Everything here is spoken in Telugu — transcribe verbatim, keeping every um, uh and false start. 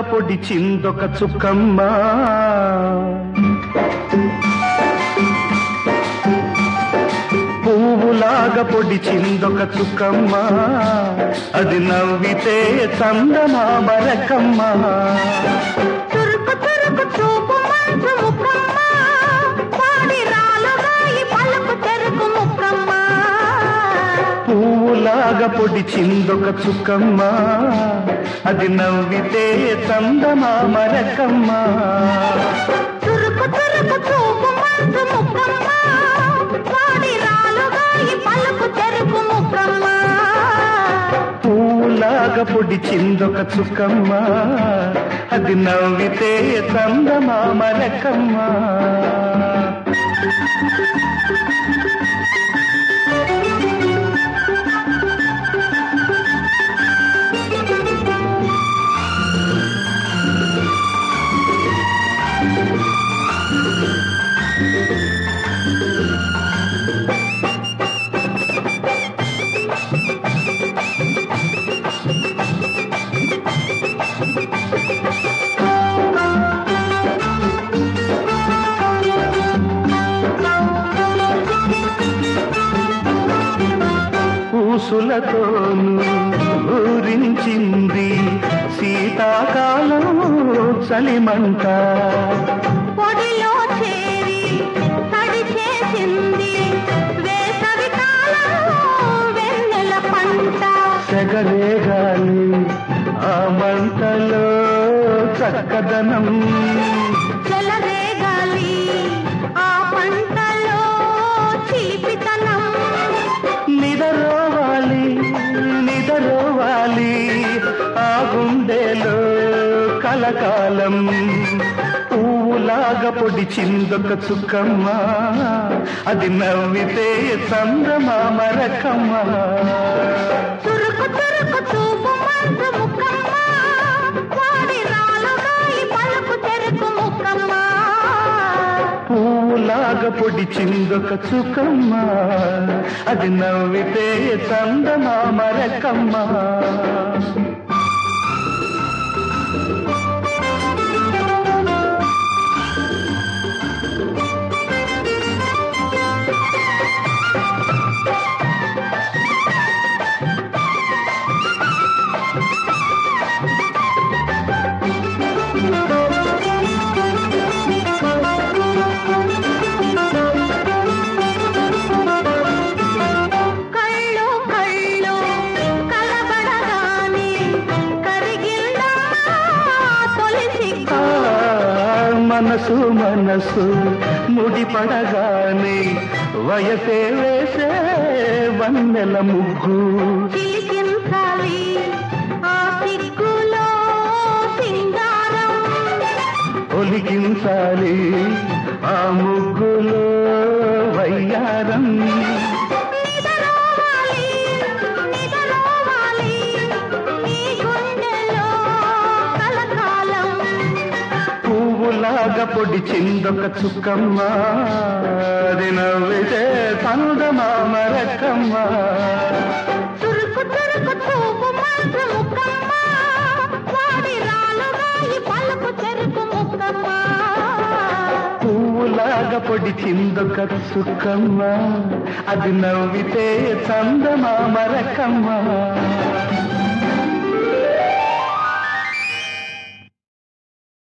పొడి చిందొక చుక్కమ్మ పువ్వులాగా పొడి చిందొక చుక్కమ్మ అది నవ్వితే చందమామ రకమ్మ చురుకు చురుకు చూపు మంచు ముక్కమ్మ పాడి రాలుగాయి పలుకు తెరుకు ముక్కమ్మ పువ్వులాగా పొడి చిందొక చుక్కమ్మ అది నవ్వితే చందమామ రకమ్మ చురుకు చురుకు చూపు మంచు ముక్కమ్మ పాడి రాలుగాయి పలుకు తెరుకు ముక్కమ్మ పువ్వులాగా పొడి చిందొక చుక్కమ్మ అది నవ్వితే చందమామ రకమ్మ పూసులతోను ఊరించింది శీతాకాలం చలిమంట పొడిలో చేరి తడి చేసింది వేసవి కాలం వెన్నెల పంట సెగరేగాలి ఆ మంటలో చక్కదనం చెలరేగాలి ఆ పంటలో చిలిపితనం నిదరోవాలి నిదరోవాలి ఆ గుండెలో కలకాలం పువ్వులాగా పొడి చిందొక చుక్కమ్మ అది నవ్వితే చందమామ రకమ్మ చురుకు చురుకు చూపు మంచు ముక్కమ్మ వాడి రాలుగాయి పలుకు తెరుకు ముక్కమ్మ పువ్వులాగా పొడి చిందొక చుక్కమ్మ అది నవ్వితే చందమామ రకమ్మ కళ్ళు కళ్ళు కలబడగానే కరిగిందా తొలి సిగ్గు మనసు మనసు ముడిపడగానే వయసే వేసే వన్నెల ముగ్గు చిలికించాలి ఆ సిగ్గులో సింగారం ఒలికించాలి ఆ ముగ్గులో వయ్యారం నిదరోవాలి నిదరోవాలి నీ గుండెలో కలకాలం పువ్వులాగా పొడి చిందొక చుక్కమ్మ అది నవ్వితే చందమామ రకమ్మ చురుకు చురుకు చూపు మంచు ముక్కమ్మ వాడి రాలుగాయి పలుకు చెరుకు ముక్కమ్మ పువ్వులాగా పొడి చిందొక చుక్కమ్మ అది నవ్వితే చందమామ రకమ్మ